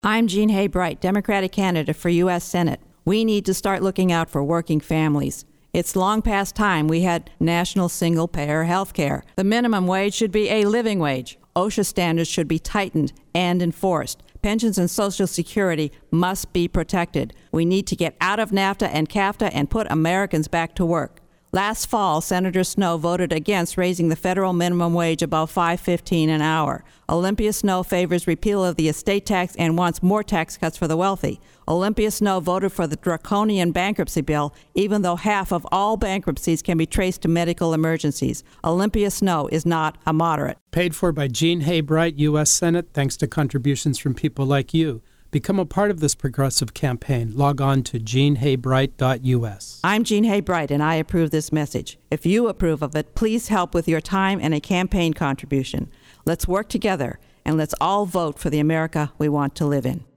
I'm Jean Hay Bright, Democratic candidate for U.S. Senate. We need to start looking out for working families. It's long past time we had national single-payer health care. The minimum wage should be a living wage. OSHA standards should be tightened and enforced. Pensions and Social Security must be protected. We need to get out of NAFTA and CAFTA and put Americans back to work. Last fall, Senator Snowe voted against raising the federal minimum wage above $5.15 an hour. Olympia Snowe favors repeal of the estate tax and wants more tax cuts for the wealthy. Olympia Snowe voted for the draconian bankruptcy bill, even though half of all bankruptcies can be traced to medical emergencies. Olympia Snowe is not a moderate. Paid for by Jean Hay Bright, U.S. Senate, thanks to contributions from people like you. Become a part of this progressive campaign. Log on to jeanhaybright.us. I'm Jean Hay Bright, and I approve this message. If you approve of it, please help with your time and a campaign contribution. Let's work together, and let's all vote for the America we want to live in.